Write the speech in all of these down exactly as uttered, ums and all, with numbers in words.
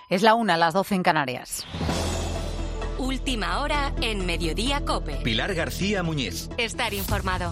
Es la una, las doce en Canarias. Última hora en Mediodía COPE. Pilar García Muñiz. Estar informado.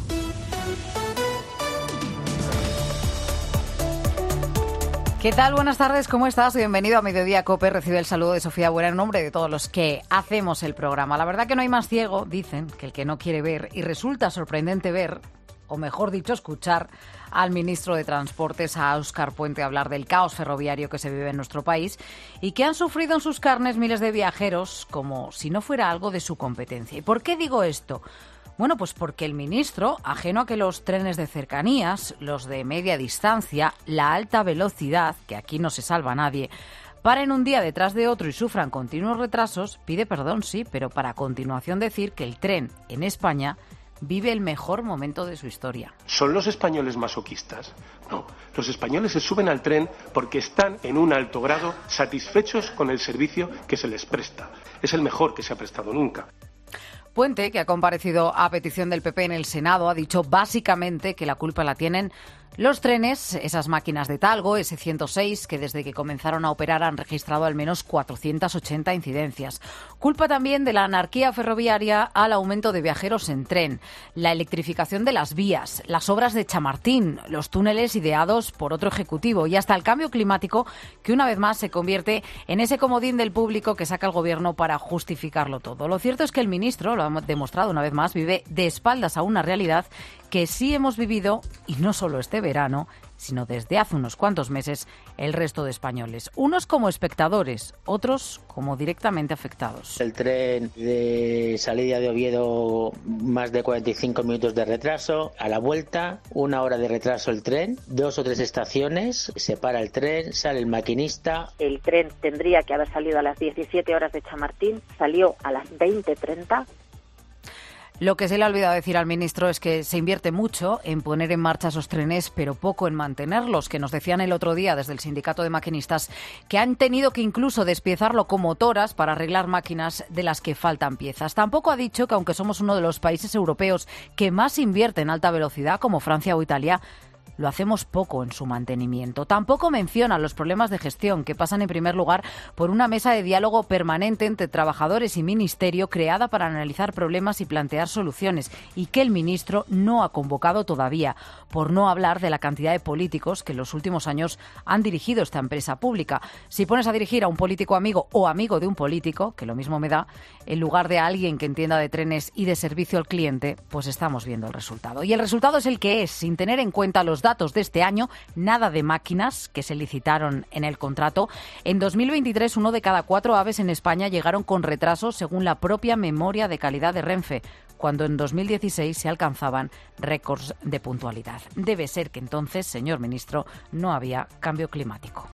¿Qué tal? Buenas tardes, ¿cómo estás? Bienvenido a Mediodía COPE. Recibe el saludo de Sofía Buera en nombre de todos los que hacemos el programa. La verdad que no hay más ciego, dicen, que el que no quiere ver, y resulta sorprendente ver, o mejor dicho, escuchar al ministro de Transportes, a Óscar Puente, hablar del caos ferroviario que se vive en nuestro país y que han sufrido en sus carnes miles de viajeros como si no fuera algo de su competencia. ¿Y por qué digo esto? Bueno, pues porque el ministro, ajeno a que los trenes de cercanías, los de media distancia, la alta velocidad, que aquí no se salva nadie, paren un día detrás de otro y sufran continuos retrasos, pide perdón, sí, pero para a continuación decir que el tren en España vive el mejor momento de su historia. ¿Son los españoles masoquistas? No, los españoles se suben al tren porque están en un alto grado satisfechos con el servicio que se les presta. Es el mejor que se ha prestado nunca. Puente, que ha comparecido a petición del P P en el Senado, ha dicho básicamente que la culpa la tienen los trenes, esas máquinas de Talgo, ese ciento seis, que desde que comenzaron a operar han registrado al menos cuatrocientas ochenta incidencias. Culpa también de la anarquía ferroviaria al aumento de viajeros en tren, la electrificación de las vías, las obras de Chamartín, los túneles ideados por otro ejecutivo y hasta el cambio climático, que una vez más se convierte en ese comodín del público que saca el gobierno para justificarlo todo. Lo cierto es que el ministro, lo ha demostrado una vez más, vive de espaldas a una realidad que sí hemos vivido, y no solo este verano, sino desde hace unos cuantos meses, el resto de españoles. Unos como espectadores, otros como directamente afectados. El tren de salida de Oviedo, más de cuarenta y cinco minutos de retraso. A la vuelta, una hora de retraso el tren, dos o tres estaciones, se para el tren, sale el maquinista. El tren tendría que haber salido a las diecisiete horas de Chamartín, salió a las veinte treinta. Lo que se le ha olvidado decir al ministro es que se invierte mucho en poner en marcha esos trenes, pero poco en mantenerlos, que nos decían el otro día desde el sindicato de maquinistas que han tenido que incluso despiezar locomotoras para arreglar máquinas de las que faltan piezas. Tampoco ha dicho que aunque somos uno de los países europeos que más invierte en alta velocidad, como Francia o Italia, lo hacemos poco en su mantenimiento. Tampoco menciona los problemas de gestión que pasan en primer lugar por una mesa de diálogo permanente entre trabajadores y ministerio creada para analizar problemas y plantear soluciones y que el ministro no ha convocado todavía, por no hablar de la cantidad de políticos que en los últimos años han dirigido esta empresa pública. Si pones a dirigir a un político amigo o amigo de un político, que lo mismo me da, en lugar de a alguien que entienda de trenes y de servicio al cliente, pues estamos viendo el resultado. Y el resultado es el que es, sin tener en cuenta los datos de este año, nada de máquinas que se licitaron en el contrato. En dos mil veintitrés, uno de cada cuatro AVEs en España llegaron con retraso, según la propia memoria de calidad de Renfe, cuando en dos mil dieciséis se alcanzaban récords de puntualidad. Debe ser que entonces, señor ministro, no había cambio climático.